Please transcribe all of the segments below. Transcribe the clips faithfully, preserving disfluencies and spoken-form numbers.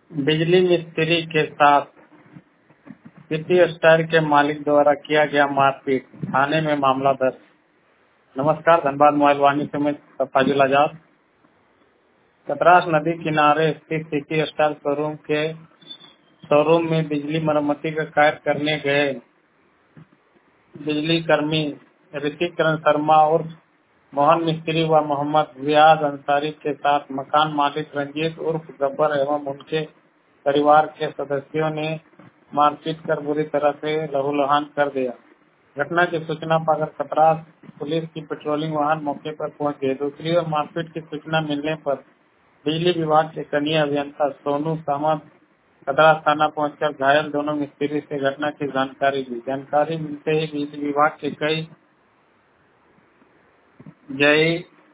बिजली मिस्त्री के साथ सिटी स्टार के मालिक द्वारा किया गया मारपीट, थाने में मामला दर्ज। नमस्कार, धनबाद मोबाइल वाणी से मैं फाजिल आजाद। कतरास नदी किनारे स्थित सिटी स्टार शोरूम के शोरूम में बिजली मरम्मती का कार्य करने गए बिजली कर्मी ऋतिक करण शर्मा उर्फ मोहन मिस्त्री व मोहम्मद रियाज अंसारी के साथ मकान मालिक रंजीत उर्फ गब्बर एवं उनके परिवार के सदस्यों ने मारपीट कर बुरी तरह से लहूलुहान कर दिया। घटना की सूचना पाकर कतरास पुलिस की पेट्रोलिंग वाहन मौके पर पहुंच गए। दूसरी ओर मारपीट की सूचना मिलने पर बिजली विभाग के कनीय अभियंता सोनू सामंत कतरास थाना पहुंचकर घायल दोनों मिस्त्री से घटना की जानकारी ली। जानकारी मिलते ही बिजली विभाग के कई जय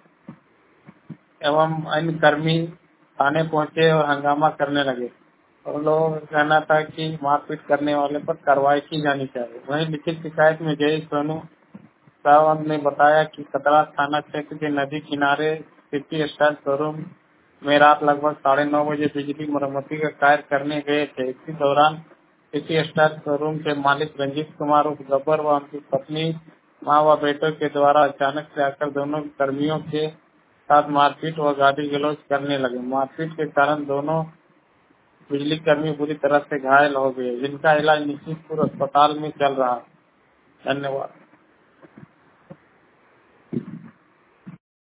एवं अन्य कर्मी थाने पहुंचे और हंगामा करने लगे और लोगों का कहना था कि मारपीट करने वाले पर कार्रवाई की जानी चाहिए। वहीं लिखित शिकायत में जय सोनू सावंत ने बताया कि कतरास थाना क्षेत्र के नदी किनारे सिटी स्टार शोरूम में रात लगभग साढ़े नौ बजे बिजली मरम्मती का कार्य करने गए थे। इसी दौरान सिटी स्टार शोरूम के मालिक रंजीत कुमार उर्फ गब्बर व उनकी पत्नी माँ व बेटों के द्वारा अचानक से आकर दोनों कर्मियों के साथ मारपीट व गाली गलौज करने लगे। मारपीट के कारण दोनों बिजली कर्मी बुरी तरह से घायल हो गए, जिनका इलाज निश्चितपुर अस्पताल में चल रहा है। धन्यवाद।